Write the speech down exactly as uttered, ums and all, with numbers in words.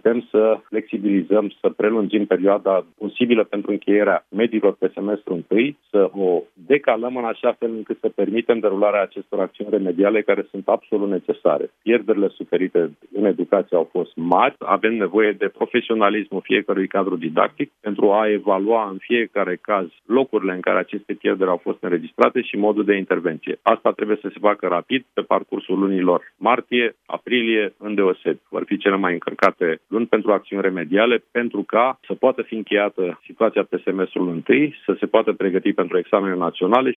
putem să flexibilizăm, să prelungim perioada posibilă pentru încheierea mediilor pe semestrul întâi, să o decalăm în așa fel încât să permitem derularea acestor acțiuni remediale care sunt absolut necesare. Pierderile suferite în educație au fost mari, avem nevoie de profesionalismul fiecărui cadru didactic pentru a evalua în fiecare caz locurile în care aceste pierderi au fost înregistrate și modul de intervenție. Asta trebuie să se facă rapid pe parcursul lunilor martie, aprilie, îndeosebi. Vor fi cele mai încărcate luni pentru acțiuni remediale pentru ca să poată fi încheiată situația pe semestrul întâi, să se poată pregăti pentru examenele naționale